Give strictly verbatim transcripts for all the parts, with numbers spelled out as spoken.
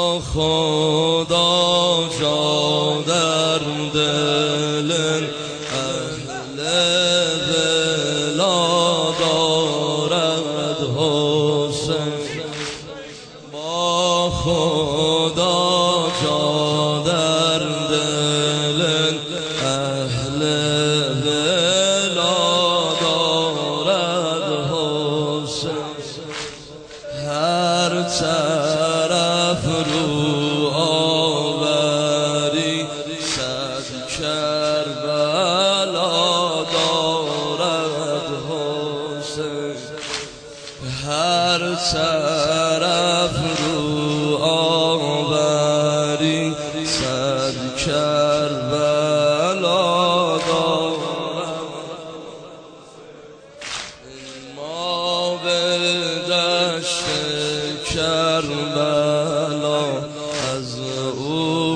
خدا جا در دل اهل ولا دارد حسین، با خدا جا در دل اهل ولا دارد حسین. هر طرف رو آوری صد کربلا دارد حسین، هر طرف رو آوری صد کربلا دارد. ما به دشت کربلا از او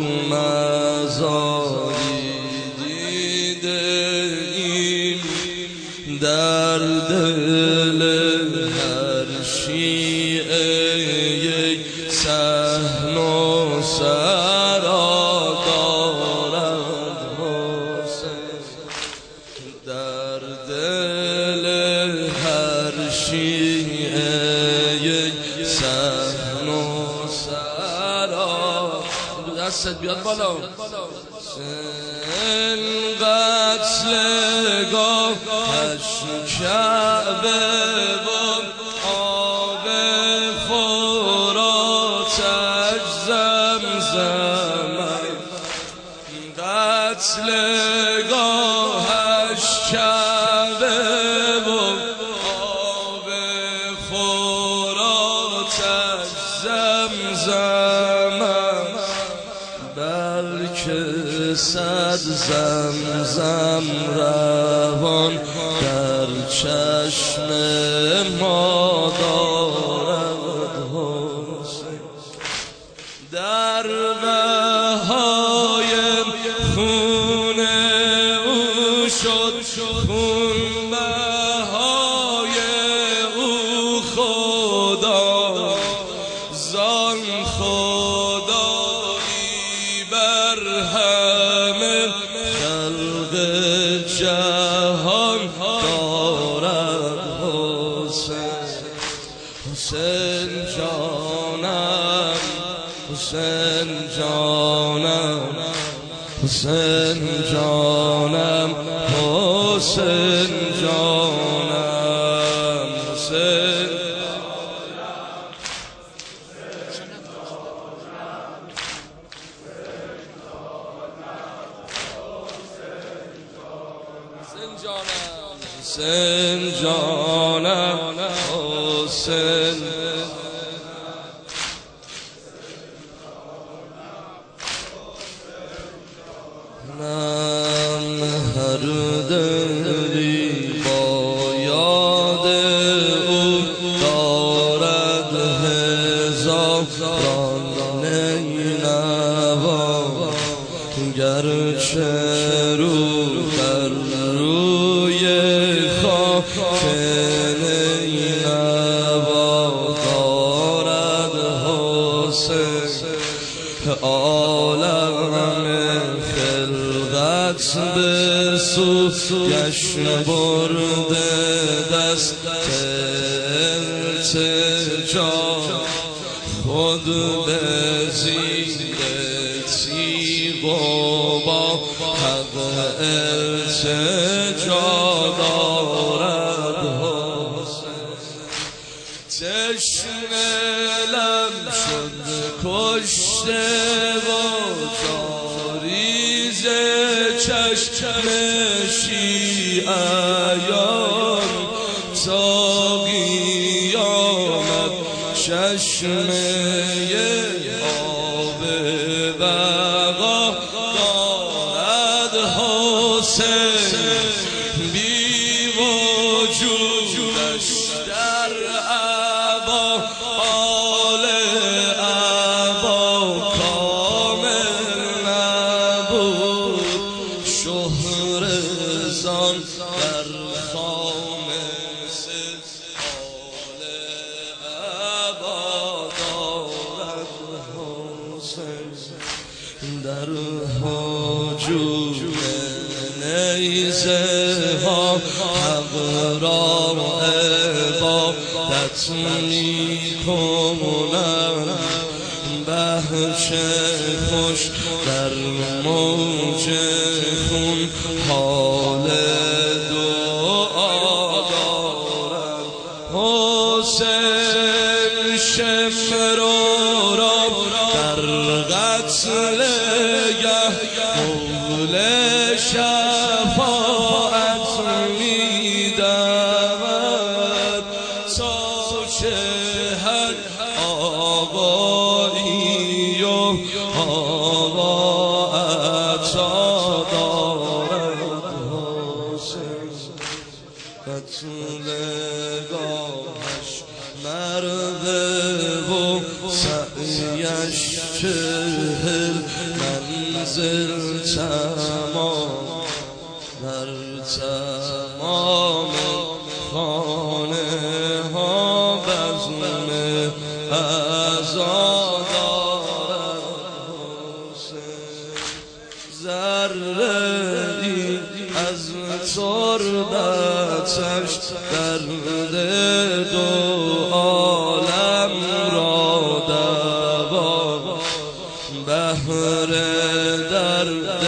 مزاری دیدیم، در دل هر شیعه یک صحن و سرا دارد حسین، در دل هر شیعه یک صحن و سرا. دستت بیاد بالا. سن قتلگاهش کعبه و آب فراتش زمزم، قتلگاهش کعبه و آب فراتش زمزم، بلکه صد زمزم روان در چشم ما دارد حسین. در بهای خون او شد خون بهای او خدا، زان خدایی بر همه خلق جهان دارد حسین. حسین جانم، حسین جانم، حسین جانم، حسین جانم، حسین حسین جانم، حسین من هر دلی با یاد او دارد هزاران نینوا، گرچه رو بر روی خاک نینوا دارد حسین، عالم خلقت به سویش برده دست التجا، خود به زیر تیغ و با حق التجا دارد حسین. تشنه لب شد کشته و جاری ز چشم شیعیان، تا قیامت چشم آب بقا دارد حسین. بی وجودش در عبا آل عبا کامل نبود، شهرزان در خامس آل عبا را عبادت میکنم بخش خوش در موج خون حال دعا دارم حسین شمرو را در قتل گه مول شفاعت میدود تا شهد آقایی و آقا عطا دارد حسین قتل گاهش مرده و سعیش چهل منزل تمام در تمام خانه ها بزم عزا دارد حسین ذره ای از تربتش درد دو عالم را دوا بهر درد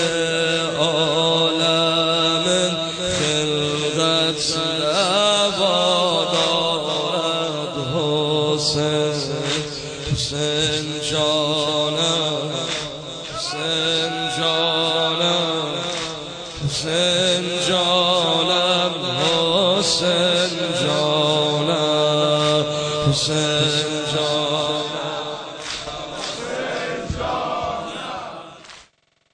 عالم خلقت دوا دارد حسین حسین جانم حسین جانم حسین جانم حسین جانم حسین جانم